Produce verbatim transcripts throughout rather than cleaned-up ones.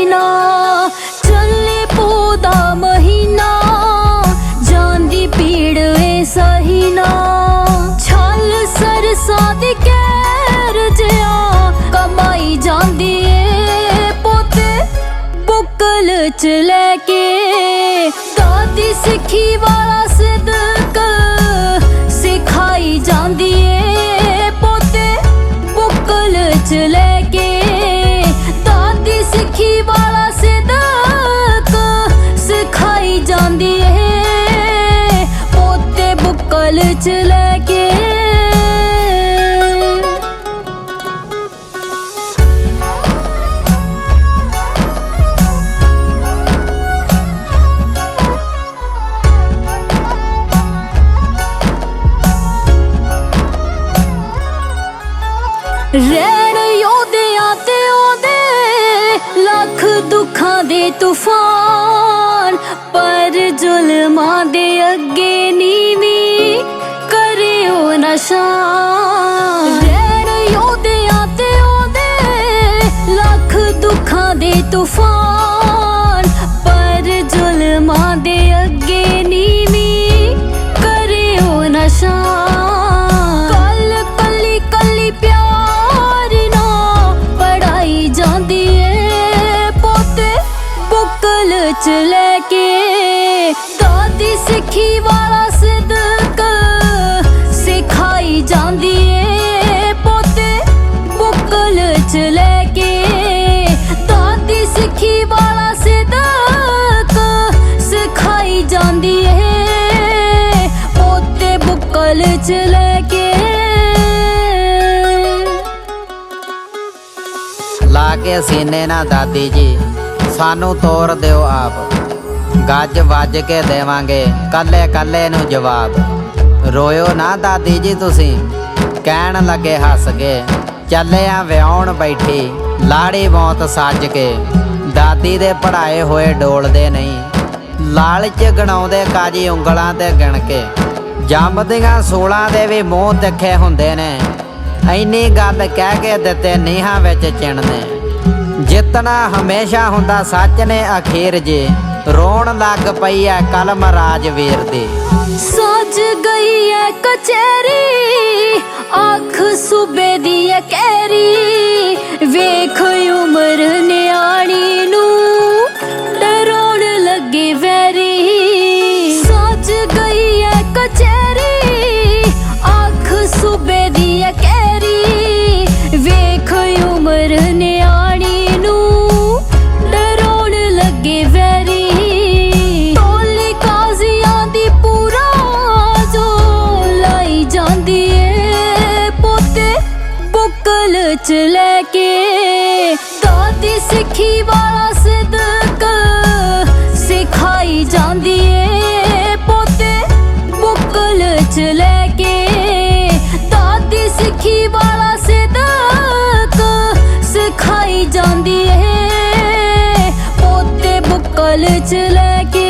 ना चले पोदा महीना जांदी पीड़ ए सही ना छल सरसा दी कैर जिया कमाई जांदी ए पोते बुकल च लैके दादी सिखी वाला सिदक सिखाई जांदी ए पोते बुकल च लैके दादी सिखी वाला सिदक सिखाई जांदी ए पोते बुकल च लैके रैन योधियां ते ओदे लख दुखां दे तूफान पर जुल्मां दे अगे नीवी करे ओ नशान रैन योधियां ते ओदे लख दुखां दे तूफान पर जुल्मां दे अगे नीवी करे ओ नशान कल कली कली प्यार च लैके दादी सिखी वाला सिदक सिखाई जांदी ए पोते बुकल च लैके दादी सिखी वाला सिदक सिखाई जांदी ए पोते बुकल च लैके लाके सीने ना दादी जी सानू तोड़ दिओ आप गज वज के देवांगे कल्ले कल्ले नू जवाब रोयो ना दादी जी तुसी कहन लगे हस के चले आ विआउण बैठी लाड़ी मौत सज के दादी दे पढ़ाए होए डोलदे नहीं लालच गणाउंदे काजी उंगलां ते गिण के जंमदियां सूलां दे भी मूँह तिखे हुंदे ने इन्नी गल कह के दित्ते नीहां विच चिणने जितना हमेशा हुंदा सच ने अखीर जे रोण लग पई है कलम राजवीर दी सज गई है कचहरी आख सूबे दी है कैरी वेख उमर न्याणी नू डरोण लगे वैरी सज गई है कचहरी आख सूबे दी है कैरी वेख उमर न्याणी च लैके दादी सिखी वाला सिदक सिखाई जांदी ए पोते बुकल च लैके दादी सिखी वाला सिदक सिखाई जांदी ए पोते बुकल च लैके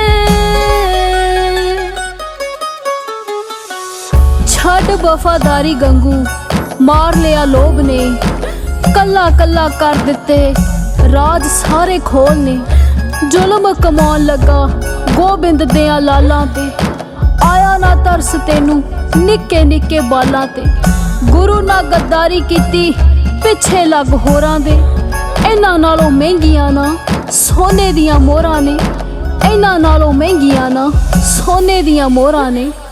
छड़ वफादारी गंगू मार लिया लोभ ने कल्ला कल्ला कर दिते राज सारे खोल ने जुल्म कमाउण लगा गोबिंद दियां लालां ते आया ना तरस तेनू निक्के निक्के बालां ते गुरु ना गद्दारी कीती पिछे लग होरां दे इन्हां नालों महंगियां ना सोने दियां मोहरां ने इन्हां नालों महंगियां ना सोने दियां मोहरां ने।